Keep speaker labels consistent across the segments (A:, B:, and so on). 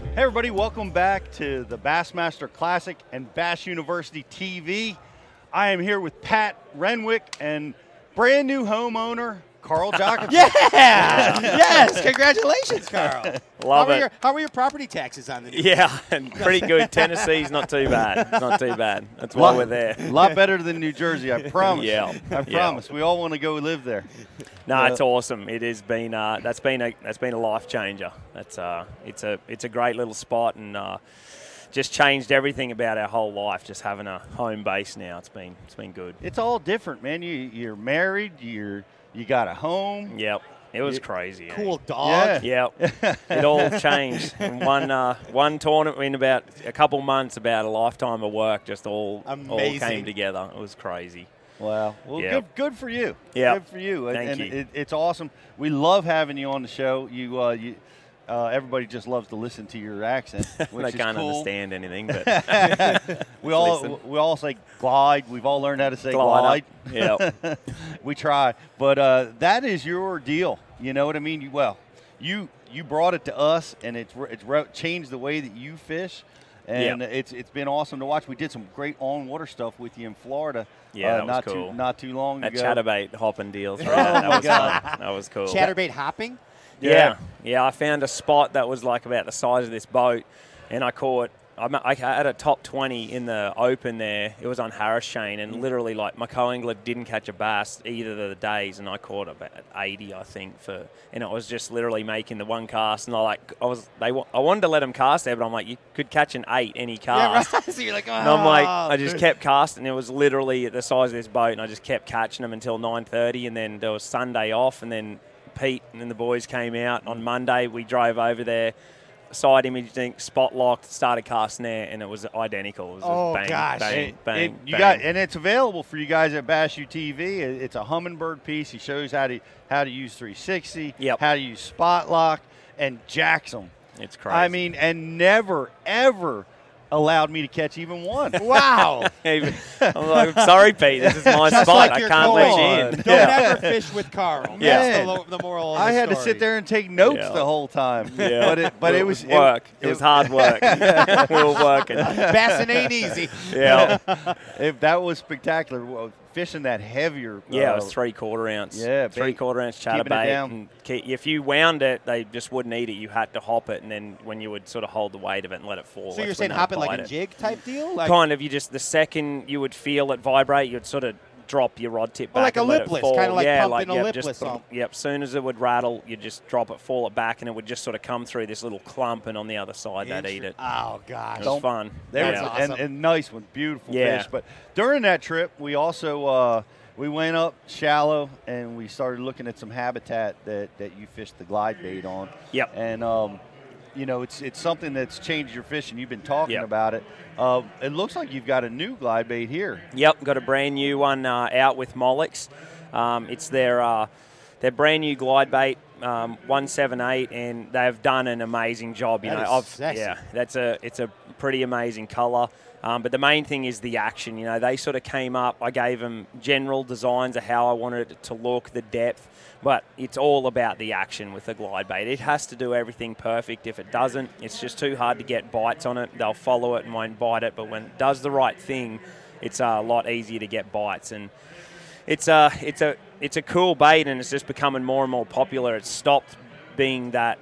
A: Hey everybody, welcome back to the Bassmaster Classic and Bass University TV. I am here with Pat Renwick and brand new homeowner, Carl Jockinson.
B: Yeah! Yes! Congratulations, Carl.
C: Love it.
B: How were your property taxes on the new?
C: Yeah, and pretty good. Tennessee's not too bad. It's not too bad. That's why we're there.
A: A lot better than New Jersey, I promise.
C: Yeah.
A: I promise. We all want to go live there.
C: No, it's awesome. It has been that's been a life changer. It's a great little spot and just changed everything about our whole life. Just having a home base now, it's been good.
A: It's all different, man. You're married. You got a home.
C: Yep. It was crazy.
B: Cool dog.
A: Yeah.
C: Yep. It all changed in one tournament in about a couple months. About a lifetime of work just all came together. It was crazy.
A: Wow. Well, good for you.
C: Yeah.
A: Good for you.
C: Thank
A: and
C: you.
A: It's awesome. We love having you on the show. Everybody just loves to listen to your accent, which
C: They
A: is
C: can't
A: cool.
C: understand anything, but
A: we all say glide. We've all learned how to say glide.
C: Yeah.
A: We try, but that is your deal. You know what I mean? You brought it to us, and it's changed the way that you fish. And it's been awesome to watch. We did some great on-water stuff with you in Florida.
C: Yeah, that was cool.
A: Not too long
C: that
A: ago.
C: Chatterbait hopping deals. Right?
A: Oh,
C: that
A: my
C: was
A: God.
C: fun. That was cool.
B: Chatterbait hopping?
C: Yeah. I found a spot that was like about the size of this boat, and I caught. I had a top 20 in the open there. It was on Harris Chain, and literally like my co-angler didn't catch a bass either of the days, and I caught about 80, I think, and it was just literally making the one cast, and I wanted to let him cast there, but I'm like, you could catch an 8 any cast.
B: Yeah, right. So you're like, oh.
C: And I'm like, I just kept casting. It was literally the size of this boat, and I just kept catching them until 9:30, and then there was Sunday off, and then Pete and the boys came out on Monday. We drove over there. Side imaging, spot locked, started casting there, and it was identical. It was bang,
B: gosh.
C: bang, bang,
A: You
C: bang.
A: got, and it's available for you guys at Bass U TV. It's a Humminbird piece. He shows how to use 360, how to use spot lock, and jacks them.
C: It's crazy.
A: I mean, and never, ever allowed me to catch even one.
B: Wow.
C: I'm like, sorry, Pete, this is my
B: Just
C: spot.
B: like
C: I
B: your
C: can't let you in.
B: Don't ever fish with Carl.
C: Yeah.
B: That's the moral of the
A: I had to
B: story.
A: sit there and take notes the whole time.
C: Yeah.
A: But it was
C: work. It was hard work. We were working.
B: Bassing ain't easy.
C: Yeah.
A: That was spectacular. Fishing that heavier.
C: Yeah, it was 3/4 ounce.
A: Yeah,
C: 3/4 ounce
A: keeping it
C: chatterbait.
A: down.
C: And if you wound it, they just wouldn't eat it. You had to hop it, and then when you would sort of hold the weight of it and let it fall.
B: So you're saying hop it like a jig type deal?
C: Kind of. The second you would feel it vibrate, you'd sort of drop your rod tip back.
B: Like a
C: and let it
B: lipless,
C: fall.
B: kind of like
C: yeah,
B: pumping a
C: just
B: lipless on.
C: Yep. Soon as it would rattle, you just drop it, fall it back, and it would just sort of come through this little clump, and on the other side they'd eat it.
B: Oh gosh.
C: It was fun.
A: That's
B: awesome.
A: and nice one, beautiful
C: Yeah.
A: fish. But during that trip, we also we went up shallow and we started looking at some habitat that you fished the glide bait on.
C: Yep.
A: And it's something that's changed your fishing. You've been talking about it. It looks like you've got a new glide bait here.
C: Yep, got a brand new one out with Molex. It's their brand new glide bait, 178, and they've done an amazing job. It's a pretty amazing color. But the main thing is the action. They sort of came up. I gave them general designs of how I wanted it to look, the depth, but it's all about the action with the glide bait. It has to do everything perfect. If it doesn't, it's just too hard to get bites on it. They'll follow it and won't bite it, but when it does the right thing, it's a lot easier to get bites. And it's a cool bait, and it's just becoming more and more popular. It's stopped being that,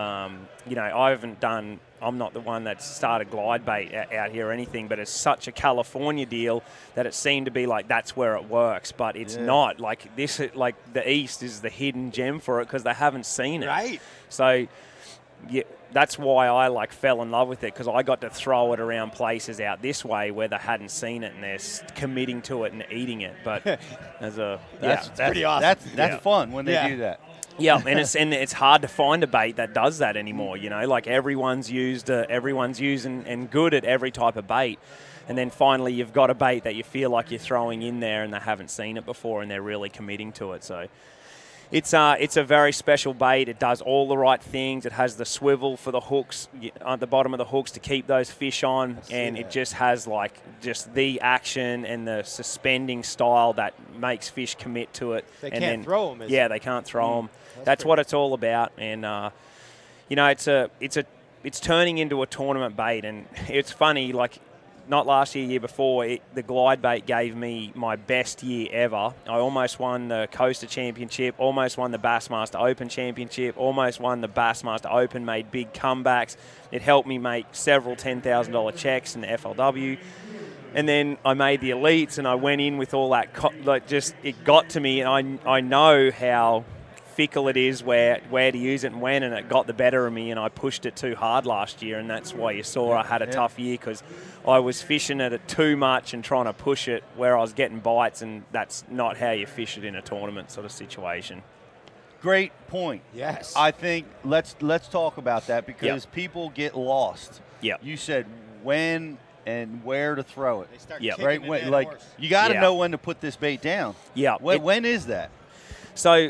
C: I'm not the one that started glide bait out here or anything, but it's such a California deal that it seemed to be like that's where it works, but it's not. Like this, like the East is the hidden gem for it because they haven't seen it.
B: Right.
C: So that's why I fell in love with it, because I got to throw it around places out this way where they hadn't seen it and they're committing to it and eating it. But
B: that's pretty awesome.
A: That's fun when they do that.
C: Yeah, and it's hard to find a bait that does that anymore. Like everyone's using and good at every type of bait, and then finally you've got a bait that you feel like you're throwing in there and they haven't seen it before and they're really committing to it. So it's a very special bait. It does all the right things. It has the swivel for the hooks at the bottom of the hooks to keep those fish on, and it just has just the action and the suspending style that makes fish commit to it.
B: They can't throw them.
C: Yeah, they can't throw them. That's what it's all about, and it's it's turning into a tournament bait, and it's funny, like, not last year, year before, the glide bait gave me my best year ever. I almost won the Coaster Championship, almost won the Bassmaster Open Championship, almost won the Bassmaster Open, made big comebacks. It helped me make several $10,000 checks in the FLW. And then I made the elites, and I went in with all that, it got to me, and I know how fickle it is where to use it and when, and it got the better of me, and I pushed it too hard last year, and that's why you saw I had a tough year, because I was fishing at it too much and trying to push it where I was getting bites, and that's not how you fish it in a tournament sort of situation.
A: Great point.
B: Yes.
A: I think let's talk about that, because people get lost.
C: Yeah.
A: You said when and where to throw it.
B: They start
A: right? When, like, you got to know when to put this bait down.
C: Yeah.
A: When is that?
C: So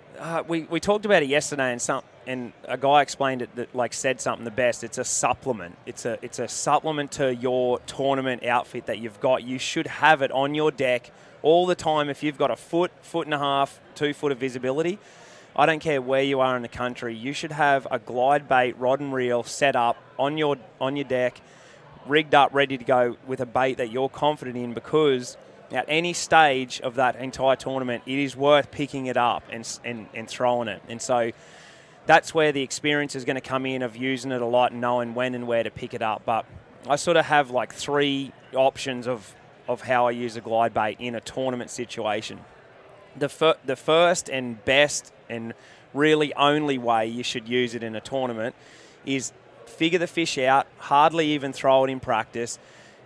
C: we talked about it yesterday, and a guy explained it that said something the best. It's a supplement. It's a supplement to your tournament outfit that you've got. You should have it on your deck all the time. If you've got a foot and a half, 2 foot of visibility, I don't care where you are in the country, you should have a glide bait rod and reel set up on your deck, rigged up, ready to go with a bait that you're confident in, because at any stage of that entire tournament, it is worth picking it up and throwing it. And so that's where the experience is going to come in, of using it a lot and knowing when and where to pick it up. But I sort of have 3 options of how I use a glide bait in a tournament situation. The first and best and really only way you should use it in a tournament is figure the fish out, hardly even throw it in practice,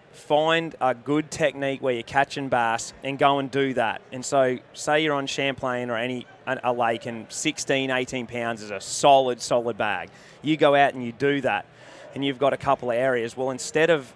C: find a good technique where you're catching bass and go and do that. And so say you're on Champlain or a lake, and 16, 18 pounds is a solid bag. You go out and you do that, and you've got a couple of areas. Well, instead of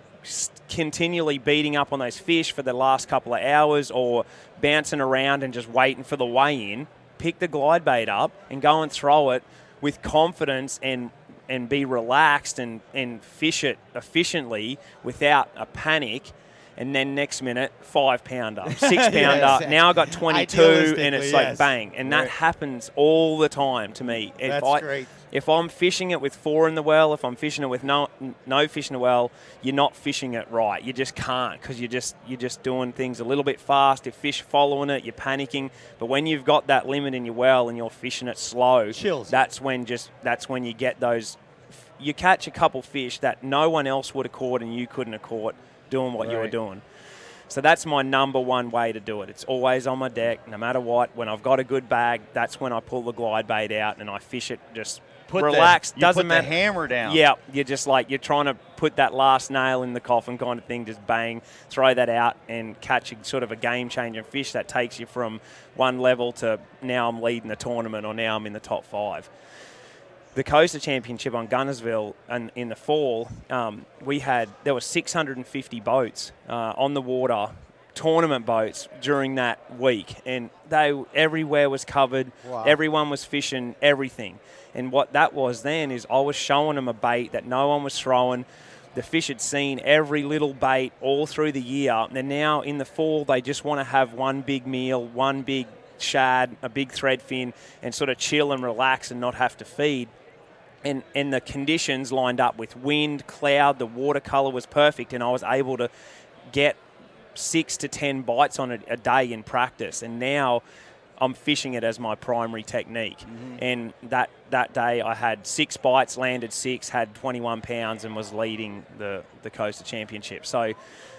C: continually beating up on those fish for the last couple of hours or bouncing around and just waiting for the weigh in, pick the glide bait up and go and throw it with confidence and be relaxed and fish it efficiently without a panic. And then next minute, 5 pounder, 6 pounder.
B: Yes.
C: Now I got 22, and it's like bang. And that happens all the time to me.
B: That's great.
C: If I'm fishing it with 4 in the well, if I'm fishing it with no fish in the well, you're not fishing it right. You just can't, because you're just doing things a little bit fast. If fish following it, you're panicking. But when you've got that limit in your well and you're fishing it slow,
B: chills.
C: That's when you get those. You catch a couple fish that no one else would have caught and you couldn't have caught doing what you were doing. So that's my number one way to do it. It's always on my deck, no matter what. When I've got a good bag, that's when I pull the glide bait out and I fish it just relaxed. Doesn't matter.
A: Put the hammer down.
C: Yeah, you're just you're trying to put that last nail in the coffin kind of thing, just bang, throw that out and catch sort of a game-changing fish that takes you from one level to now I'm leading the tournament or now I'm in the top 5. The Coaster Championship on Gunnersville and in the fall, there were 650 boats on the water, tournament boats during that week, and everywhere was covered. Wow. Everyone was fishing everything. And what that was then is I was showing them a bait that no one was throwing. The fish had seen every little bait all through the year, and now in the fall they just want to have one big meal, one big shad, a big threadfin, and sort of chill and relax and not have to feed. And the conditions lined up with wind, cloud, the watercolor was perfect, and I was able to get 6 to 10 bites on it a day in practice. And now I'm fishing it as my primary technique. Mm-hmm. And that day I had 6 bites, landed 6, had 21 pounds, and was leading the Coaster Championship. So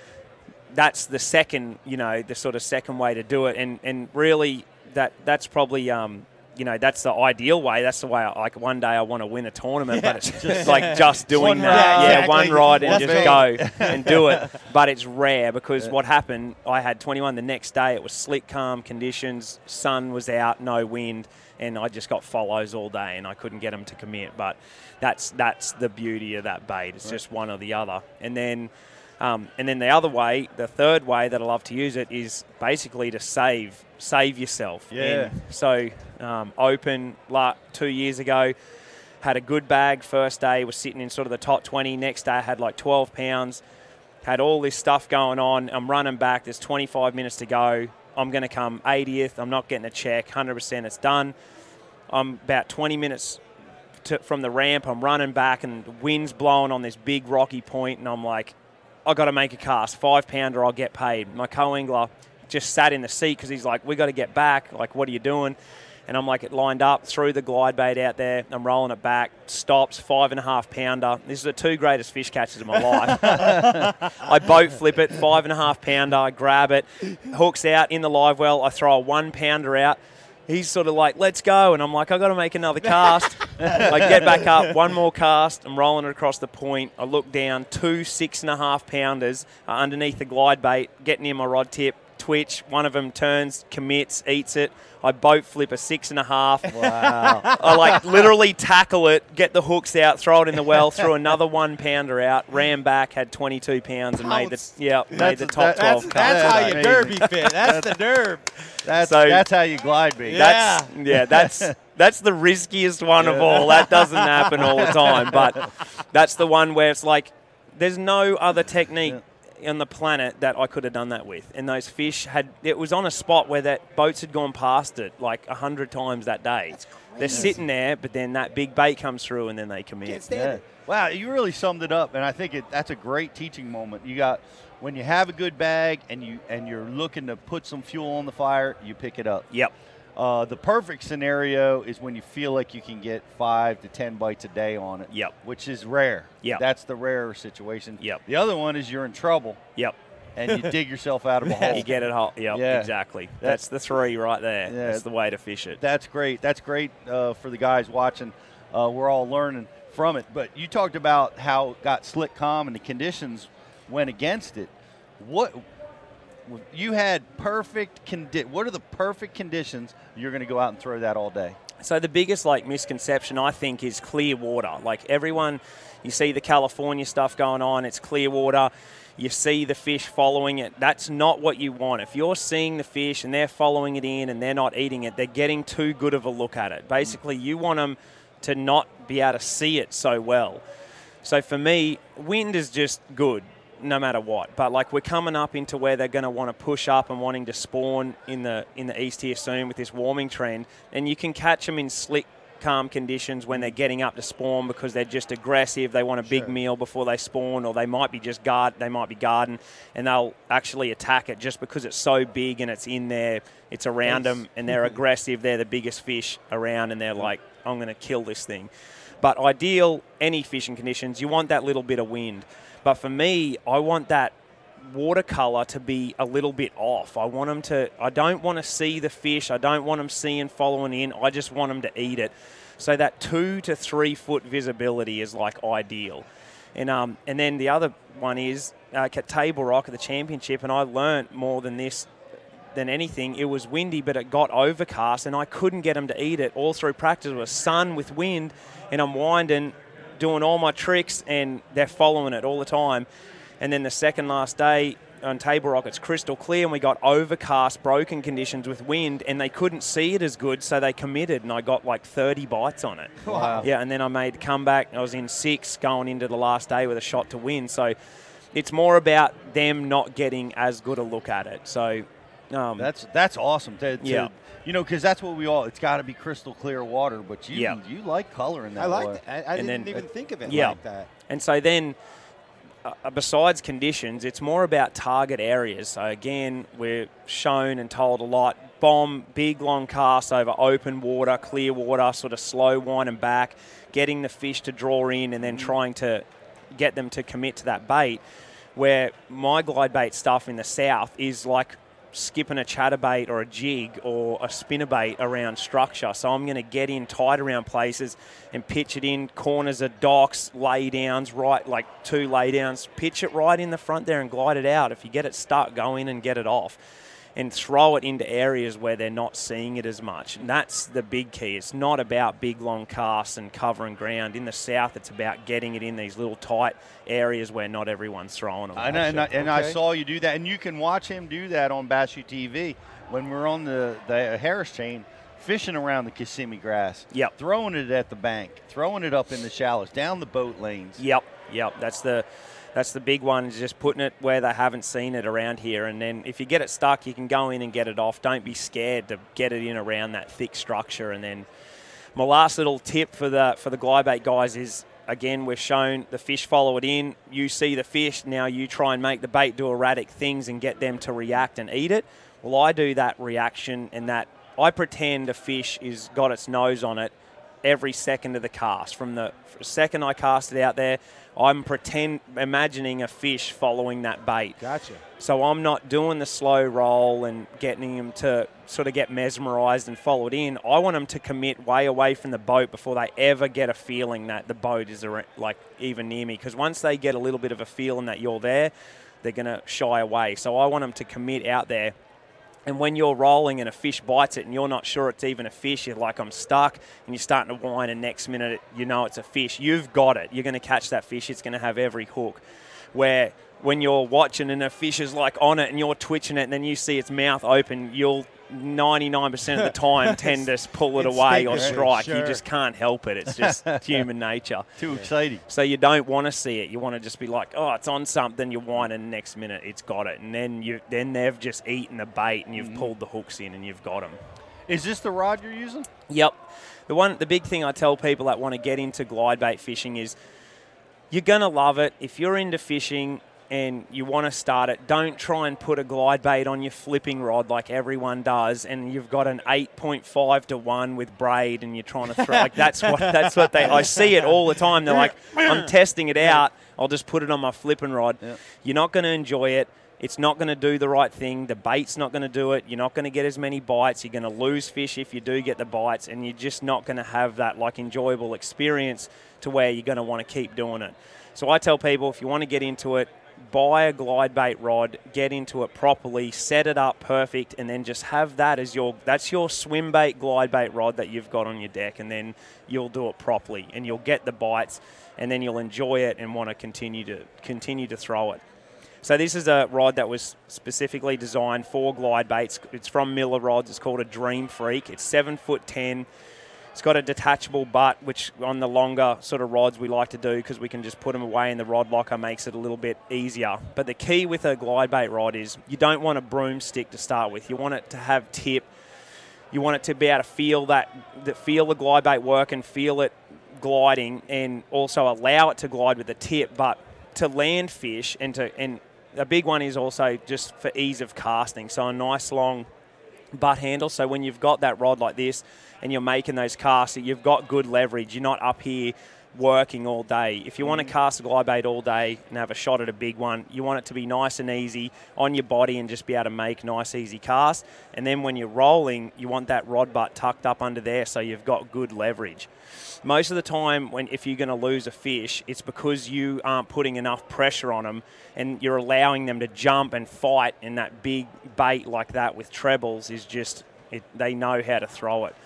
C: that's the second, the sort of second way to do it. And really that's probably that's the ideal way. That's the way. One day I want to win a tournament, but it's just doing that. Yeah, exactly. One ride and just go and do it. But it's rare, because what happened, I had 21 the next day. It was slick, calm conditions. Sun was out, no wind, and I just got follows all day, and I couldn't get them to commit. But that's the beauty of that bait. It's just one or the other. And then the other way, the third way that I love to use it is basically to save yourself.
A: Yeah.
C: So Open 2 years ago, had a good bag. First day was sitting in sort of the top 20. Next day I had 12 pounds. Had all this stuff going on. I'm running back. There's 25 minutes to go. I'm going to come 80th. I'm not getting a check. 100% it's done. I'm about 20 minutes from the ramp. I'm running back, and the wind's blowing on this big rocky point, and I'm like, I got to make a cast. 5-pounder, I'll get paid. My co-angler just sat in the seat because he's like, we got to get back. Like, what are you doing? And I'm like, it lined up, threw the glide bait out there. I'm rolling it back, stops, 5.5-pounder. This is the 2 greatest fish catches of my life. I boat flip it, 5.5-pounder, I grab it, hooks out in the live well. I throw a 1-pounder out. He's sort of like, let's go. And I'm like, I got to make another cast. I get back up, 1 more cast. I'm rolling it across the point. I look down, 2 6.5-pounders underneath the glide bait, getting in my rod tip. Twitch, one of them turns, commits, eats it. I boat flip a 6.5.
A: Wow.
C: I like literally tackle it, get the hooks out, throw it in the well, threw another 1-pounder out, ran back, had 22 pounds and made the top 12 cut.
B: That's how you derby fit. That's the derb.
A: That's how you glide bait.
C: That's the riskiest one of all. That doesn't happen all the time, but that's the one where it's like there's no other technique on the planet that I could have done that with. And those fish it was on a spot where that boats had gone past it like 100 times that day. They're sitting there, but then that big bait comes through and then they commit.
B: Can't stand it.
A: Wow, you really summed it up, and I think that's a great teaching moment. You got when you have a good bag and you're looking to put some fuel on the fire, you pick it up.
C: Yep.
A: The perfect scenario is when you feel like you can get 5 to 10 bites a day on it.
C: Yep.
A: Which is rare.
C: Yep.
A: That's the rare situation.
C: Yep.
A: The other one is you're in trouble.
C: Yep.
A: And you dig yourself out of a hole.
C: You get it hot. Yep,
A: yeah.
C: Exactly. That's the 3 right there.
A: Yeah.
C: That's the way to fish it.
A: That's great. That's great for the guys watching. We're all learning from it. But you talked about how it got slick calm and the conditions went against it. What you had perfect what are the perfect conditions you're going to go out and throw that all day?
C: So the biggest misconception I think is clear water. Like everyone, you see the California stuff going on, it's clear water. You see the fish following it. That's not what you want. If you're seeing the fish and they're following it in and they're not eating it, they're getting too good of a look at it. Basically, you want them to not be able to see it so well. So for me, wind is just good no matter what. But we're coming up into where they're going to want to push up and wanting to spawn in the east here soon with this warming trend. And you can catch them in slick, calm conditions when they're getting up to spawn because they're just aggressive. They want a big meal before they spawn, or they might be guarding, and they'll actually attack it just because it's so big and it's in there, it's around them, and they're aggressive. They're the biggest fish around, and they're like, I'm going to kill this thing. But ideal, any fishing conditions, you want that little bit of wind. But for me, I want that watercolor to be a little bit off. I don't want to see the fish. I don't want them seeing, following in. I just want them to eat it. So that 2 to 3 foot visibility is ideal. And then the other one is at Table Rock at the championship, and I learnt more than anything. It was windy, but it got overcast, and I couldn't get them to eat it all through practice. It was sun with wind, and I'm winding, doing all my tricks, and they're following it all the time. And then the second last day on Table Rock, it's crystal clear, and we got overcast, broken conditions with wind, and they couldn't see it as good, so they committed, and I got 30 bites on it.
A: Wow.
C: Yeah, and then I made a comeback. I was in 6 going into the last day with a shot to win. So it's more about them not getting as good a look at it. So
A: that's awesome. Because that's what it's got to be crystal clear water, but you like color in that.
B: I like that. I didn't even think of it like that.
C: And so then, besides conditions, it's more about target areas. So again, we're shown and told a lot, bomb, big long cast over open water, clear water, sort of slow wind and back, getting the fish to draw in and then trying to get them to commit to that bait. Where my glide bait stuff in the south is like skipping a chatterbait or a jig or a spinnerbait around structure. So I'm going to get in tight around places and pitch it in corners of docks, laydowns, right, 2 laydowns, pitch it right in the front there and glide it out. If you get it stuck, go in and get it off and throw it into areas where they're not seeing it as much. And that's the big key. It's not about big long casts and covering ground. In the south, it's about getting it in these little tight areas where not everyone's throwing them.
A: I know, and I saw you do that, and you can watch him do that on Bass U TV when we're on the Harris chain, fishing around the Kissimmee grass.
C: Yep.
A: Throwing it at the bank, throwing it up in the shallows, down the boat lanes.
C: Yep. That's the big one, is just putting it where they haven't seen it around here. And then if you get it stuck, you can go in and get it off. Don't be scared to get it in around that thick structure. And then My last little tip for the glide bait guys is, again, we've shown the fish follow it in. You see the fish, now you try and make the bait do erratic things and get them to react and eat it. Well, I do that reaction and that I pretend a fish is got its nose on it every second of the cast. From the second I cast it out there, I'm imagining a fish following that bait.
B: Gotcha.
C: So I'm not doing the slow roll and getting them to sort of get mesmerized and follow it in. I want them to commit way away from the boat before they ever get a feeling that the boat is like even near me. Because once they get a little bit of a feeling that you're there, they're going to shy away. So I want them to commit out there. And when you're rolling and a fish bites it and you're not sure it's even a fish, you're like, I'm stuck, and you're starting to whine, and next minute you know it's a fish. You've got it. You're going to catch that fish. It's going to have every hook. Where when you're watching and a fish is like on it and you're twitching it and then you see its mouth open, you'll 99% of the time tend to pull it away or strike. Sure. You just can't help it. It's just human nature.
A: Too exciting.
C: So you don't want to see it. You want to just be like, oh, it's on something. You whine, and next minute it's got it. And then they've just eaten the bait and you've pulled the hooks in and you've got them.
A: Is this the rod you're using?
C: Yep. The big thing I tell people that want to get into glide bait fishing is you're going to love it. If you're into fishing and you want to start it, don't try and put a glide bait on your flipping rod like everyone does, and you've got an 8.5 to 1 with braid and you're trying to throw. Like that's what they. I see it all the time. They're like, I'm testing it out. I'll just put it on my flipping rod. Yep. You're not going to enjoy it. It's not going to do the right thing. The bait's not going to do it. You're not going to get as many bites. You're going to lose fish if you do get the bites, and you're just not going to have that like enjoyable experience to where you're going to want to keep doing it. So I tell people, if you want to get into it, buy a glide bait rod, get into it properly, set it up perfect, and then just have that as that's your swim bait glide bait rod that you've got on your deck, and then you'll do it properly and you'll get the bites, and then you'll enjoy it and want to continue to throw it. So this is a rod that was specifically designed for glide baits. It's from Miller Rods. It's called a Dream Freak. It's 7'10". It's got a detachable butt, which on the longer sort of rods we like to do because we can just put them away in the rod locker, makes it a little bit easier. But the key with a glide bait rod is you don't want a broomstick to start with. You want it to have tip. You want it to be able to feel feel the glide bait work and feel it gliding, and also allow it to glide with the tip. But to land fish and a big one is also just for ease of casting. So a nice long butt handle. So when you've got that rod like this and you're making those casts, you've got good leverage. You're not up here working all day. If you want to cast a glide bait all day and have a shot at a big one, you want it to be nice and easy on your body and just be able to make nice, easy casts. And then when you're rolling, you want that rod butt tucked up under there so you've got good leverage. Most of the time, if you're going to lose a fish, it's because you aren't putting enough pressure on them and you're allowing them to jump and fight, and that big bait like that with trebles is just, they know how to throw it.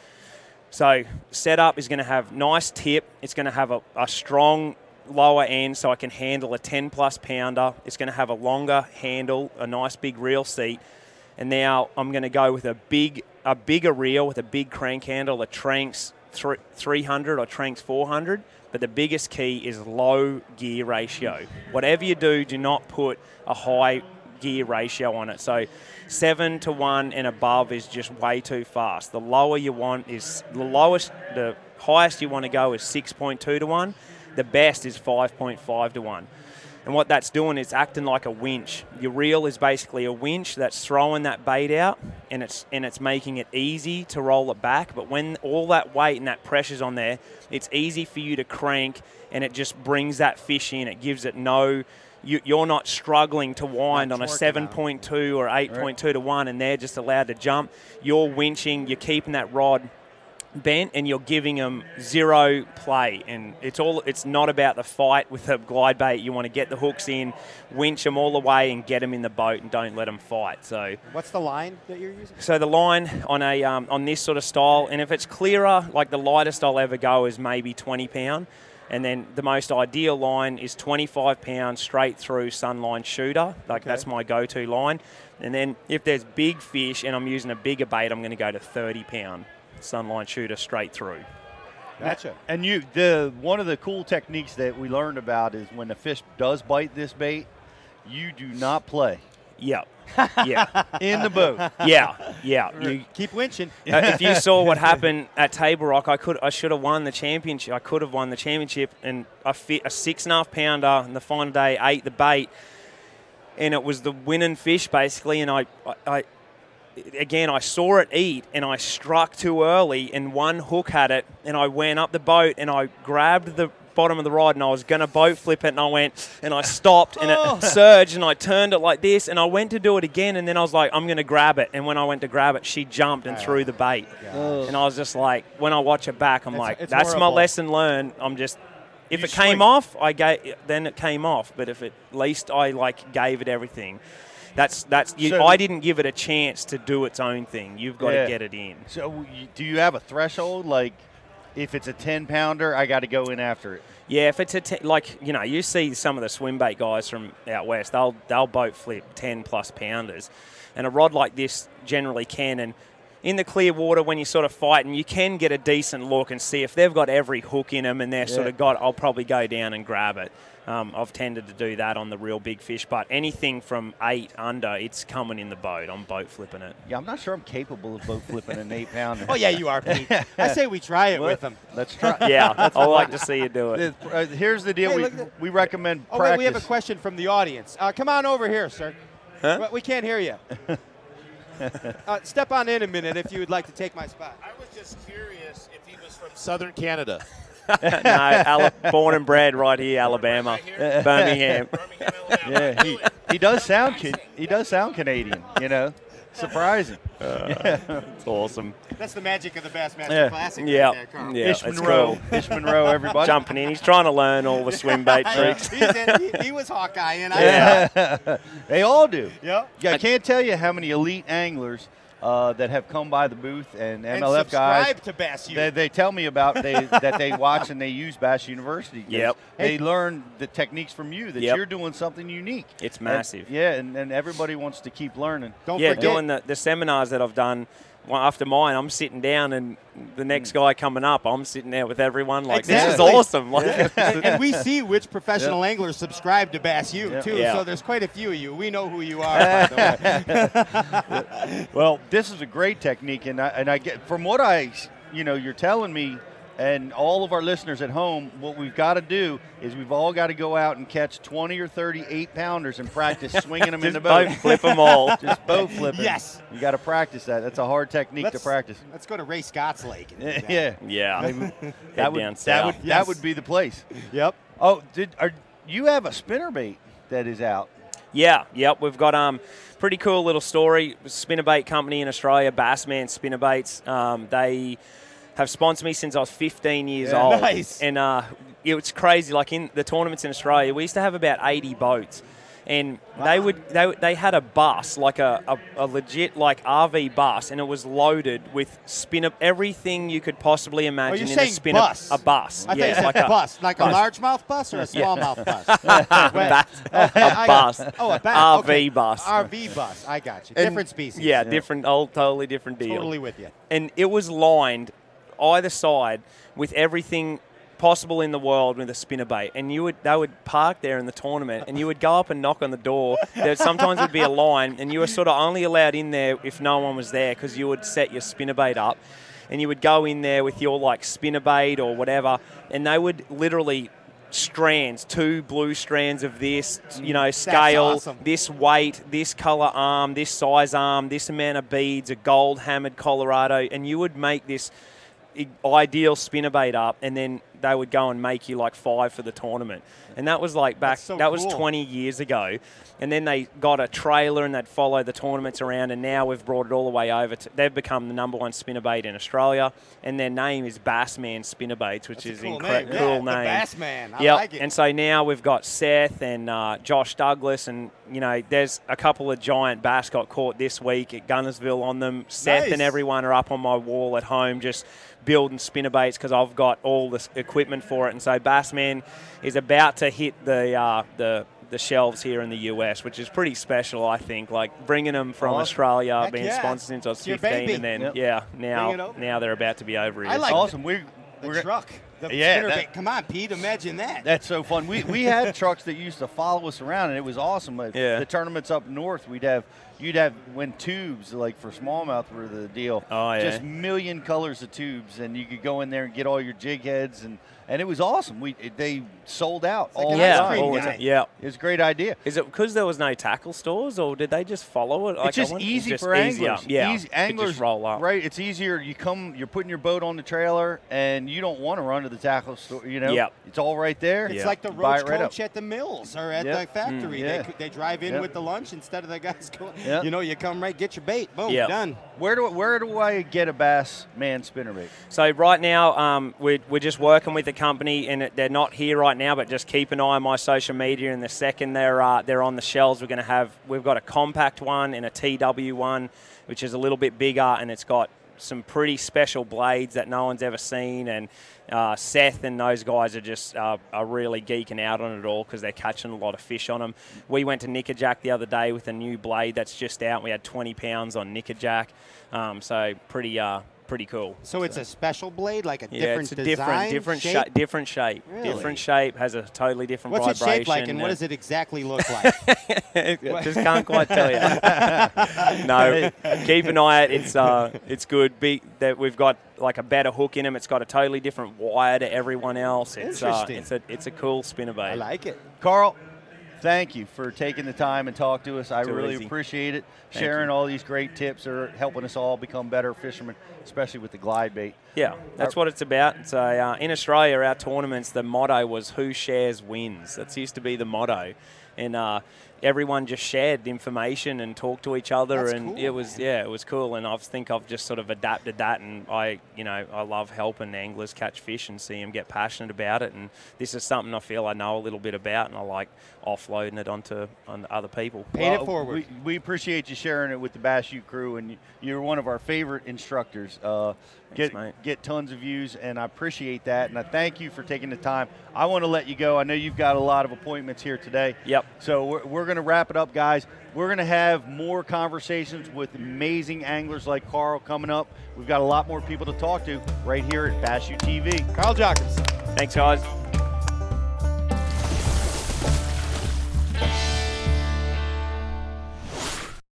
C: So setup is going to have nice tip. It's going to have a strong lower end so I can handle a 10-plus pounder. It's going to have a longer handle, a nice big reel seat. And now I'm going to go with a bigger reel with a big crank handle, a Tranx 300 or Tranx 400. But the biggest key is low gear ratio. Whatever you do not put a high gear ratio on it. So 7 to 1 and above is just way too fast. The highest you want to go is 6.2 to 1. The best is 5.5 to 1. And what that's doing is acting like a winch. Your reel is basically a winch that's throwing that bait out, and it's making it easy to roll it back. But when all that weight and that pressure's on there, it's easy for you to crank, and it just brings that fish in. It gives it you're not struggling to wind on a 7.2 or 8.2 to 1, and they're just allowed to jump. You're winching, you're keeping that rod bent, and you're giving them zero play. And it's not about the fight with a glide bait. You want to get the hooks in, winch them all the way, and get them in the boat, and don't let them fight. So
B: what's the line that you're using?
C: So the line on this sort of style, and if it's clearer, like the lightest I'll ever go is maybe 20 pound. And then the most ideal line is 25 pounds straight through Sunline Shooter. That's my go-to line. And then if there's big fish and I'm using a bigger bait, I'm going to go to 30 pound Sunline Shooter straight through.
B: Gotcha.
A: And one of the cool techniques that we learned about is when the fish does bite this bait, you do not play.
C: Yep. Yeah.
A: in the boat.
C: Yeah. You,
B: Keep winching.
C: if you saw what happened at Table Rock, I should have won the championship. I could have won the championship, and I fit a 6.5 pounder. And the final day, ate the bait, and it was the winning fish basically. And I saw it eat, and I struck too early, and one hook had it, and I went up the boat, and I grabbed the bottom of the rod, and I was going to boat flip it, and I went, and I stopped, and it surged, and I turned it like this, and I went to do it again, and then I was like, I'm going to grab it, and when I went to grab it, she jumped and threw the bait, and I was just like, when I watch it back, I'm like, that's
B: horrible.
C: my lesson learned. I'm just, if
A: You
C: it came
A: swing.
C: off, then it came off, but if at least I gave it everything. I didn't give it a chance to do its own thing. You've got to get it in.
A: So do you have a threshold? Like, if it's a 10-pounder, I got to go in after it.
C: Yeah, if it's you see some of the swim bait guys from out west, they'll boat flip 10+ pounders, and a rod like this generally can. And in the clear water, when you're sort of fighting, you can get a decent look and see if they've got every hook in them, and they're sort of I'll probably go down and grab it. I've tended to do that on the real big fish, but anything from 8 under, it's coming in the boat. I'm boat flipping it.
A: Yeah, I'm not sure I'm capable of boat flipping an 8-pounder.
B: Oh, yeah, you are, Pete. I say we try it with them.
A: Let's try.
C: Yeah, I'd like to see you do it.
A: Here's the deal.
B: Hey,
A: we recommend
B: Oh,
A: practice.
B: wait, we have a question from the audience. Come on over here, sir.
C: Huh?
B: We can't hear you. Step on in a minute if you would like to take my spot.
D: I was just curious if he was from Southern Canada.
C: No, born and bred right here, Alabama, Birmingham.
D: Birmingham, Alabama.
A: Yeah, he does sound Canadian. Surprising.
C: It's awesome.
B: That's the magic of the Bassmaster
A: Yeah.
B: Classic.
C: Yeah,
B: Right there, Carl.
C: yeah,
A: Ish
C: it's
A: Monroe,
C: cool.
A: Ish Monroe, everybody.
C: Jumping in, he's trying to learn all the swim bait tricks.
B: He was Hawkeye, and
A: They all do.
B: Yep.
A: Yeah, I can't tell you how many elite anglers that have come by the booth and
B: And
A: MLF guys.
B: subscribe to Bass U.
A: They tell me about that they watch and they use Bass University. 'Cause
C: Yep.
A: They learn the techniques from you, that
C: Yep.
A: you're doing something unique.
C: It's massive.
A: And everybody wants to keep learning.
B: Don't
C: Yeah,
B: forget.
C: doing the seminars that I've done. After mine, I'm sitting down, and the next guy coming up, I'm sitting there with everyone like, this is
B: Exactly.
C: awesome. Like,
B: and we see which professional anglers subscribe to Bass U,
A: Yep.
B: too.
C: Yeah.
B: So there's quite a few of you. We know who you are, by the way.
A: Well, this is a great technique, and I get from what you're telling me, and all of our listeners at home, what we've got to do is we've all got to go out and catch 20 or 30 8-pounders and practice swinging them in the boat.
C: boat flip them all.
A: Just boat flipping.
B: Yes.
A: You got to practice that. That's a hard technique to practice.
B: Let's go to Ray Scott's Lake. And do that.
A: Yeah.
C: Yeah.
A: That would,
C: down
A: that
C: south.
A: would
B: Yes.
A: that would be the place.
B: Yep.
A: Oh, you have a spinnerbait that is out?
C: Yeah, yep. We've got pretty cool little story. Spinnerbait company in Australia, Bassman Spinnerbaits. They have sponsored me since I was 15 years old.
B: Nice.
C: And it's crazy. Like in the tournaments in Australia, we used to have about 80 boats. And they had a bus, like a legit like RV bus, and it was loaded with everything you could possibly imagine
B: you're
C: in
B: saying
C: a spinner.
B: bus.
C: A bus.
B: I thought you
C: yeah,
B: said
C: like a
B: bus, like a
C: bus.
B: largemouth bus or a smallmouth bus?
C: a bus.
B: Oh, a bus.
C: RV
B: Okay.
C: bus.
B: RV bus. I got you.
C: And-
B: Different species.
C: Yeah, different, totally different deal.
B: Totally with you.
C: And it was lined either side with everything possible in the world with a spinnerbait, and they would park there in the tournament, and you would go up and knock on the door. There sometimes would be a line, and you were sort of only allowed in there if no one was there, because you would set your spinnerbait up, and you would go in there with your like spinnerbait or whatever, and they would literally strands, 2 blue strands of this, scale,
B: awesome.
C: this weight, this color arm, this size arm, this amount of beads, a gold hammered Colorado, and you would make this ideal spinnerbait up, and then they would go and make you like 5 for the tournament. And that was like back,
B: so
C: that was
B: cool.
C: 20 years ago. And then they got a trailer and they'd follow the tournaments around, and now we've brought it all the way over to, they've become the #1 spinnerbait in Australia, and their name is Bassman Spinnerbaits, which is
B: cool
C: incredible.
B: name.
C: Cool
B: Yeah, the
C: name.
B: Bassman. I
C: Yep.
B: like it.
C: And so now we've got Seth and Josh Douglas, and there's a couple of giant bass got caught this week at Gunnersville on them. Seth
B: Nice.
C: and everyone are up on my wall at home just building spinnerbaits because I've got all the equipment for it. And so Bassman is about to hit the shelves here in the US, which is pretty special, I think. Like bringing them from
A: Awesome.
C: Australia,
B: Heck
C: being
B: yeah.
C: sponsored since I was
B: It's your
C: 15,
B: baby.
C: and then
A: Yep.
C: yeah,
B: Bring it over.
C: now they're about to be over here.
B: I like
A: Awesome. We're
B: the truck. The
A: Yeah,
B: spinnerbait. Come on, Pete. Imagine that.
A: That's so fun. We had trucks that used to follow us around, and it was awesome.
C: Yeah.
A: The tournaments up north, you'd have when tubes, like for smallmouth were the deal.
C: Oh, yeah.
A: Just million colors of tubes, and you could go in there and get all your jig heads, and it was awesome. They sold out all
B: an
A: the
B: ice
A: time.
B: cream
C: all the
B: guy.
C: time. Yeah.
A: It was a great idea.
C: Is it because there was no tackle stores, or did they just follow it?
A: It's just easy for anglers.
C: Yeah,
A: Easy,
C: could
A: anglers
C: just roll up.
A: Right, it's easier. You're putting your boat on the trailer, and you don't want to run to the tackle store.
C: Yep.
A: It's all right there.
B: It's
C: Yeah.
B: like the
A: Buy
B: roach
A: it right
B: coach at the mills or at
A: Yep.
B: the factory.
A: Yeah.
B: They drive in
A: Yep.
B: with the lunch instead of the guys going.
A: Yep.
B: You come right, get your bait, boom,
C: Yep.
B: done.
A: Where do I get a Bass Man spinnerbait?
C: So right now, we're just working with the company, and they're not here right now, but just keep an eye on my social media. And the second they're on the shelves, we've got a compact one and a TW one, which is a little bit bigger, and it's got some pretty special blades that no one's ever seen. And Seth and those guys are just are really geeking out on it all because they're catching a lot of fish on them. We went to Nickajack the other day with a new blade that's just out. We had 20 pounds on Nickajack, so pretty cool.
B: So it's a special blade, like a
C: Yeah,
B: different
C: it's a
B: design,
C: different
B: shape?
C: different shape.
B: Really?
C: Different shape, has a totally different
B: What's it
C: vibration.
B: shaped like, and what does it exactly look like?
C: Just can't quite tell you. No, keep an eye out. It's good. That we've got like a better hook in them. It's got a totally different wire to everyone else.
B: Interesting.
C: It's a cool spinnerbait.
B: I like it.
A: Carl, thank you for taking the time and talk to us. I
C: Too
A: really
C: easy.
A: appreciate it.
C: Thank
A: Sharing
C: you.
A: all these great tips are helping us all become better fishermen, especially with the glide bait.
C: Yeah, that's what it's about. So in Australia, our tournaments, the motto was "Who shares wins." That used to be the motto, and everyone just shared information and talked to each other,
B: That's
C: and
B: cool,
C: it was cool. And I think I've just sort of adapted that, and I love helping anglers catch fish and see them get passionate about it. And this is something I feel I know a little bit about, and I like offloading it on other people.
B: Pay it forward.
A: We appreciate you sharing it with the Bass U crew, and you're one of our favorite instructors.
C: Thanks, mate.
A: Get tons of views, and I appreciate that, and I thank you for taking the time. I want to let you go. I know you've got a lot of appointments here today.
C: Yep.
A: So we're going to wrap it up, guys. We're going to have more conversations with amazing anglers like Carl coming up. We've got a lot more people to talk to right here at Bass U TV.
B: Carl Jockers.
C: Thanks, guys.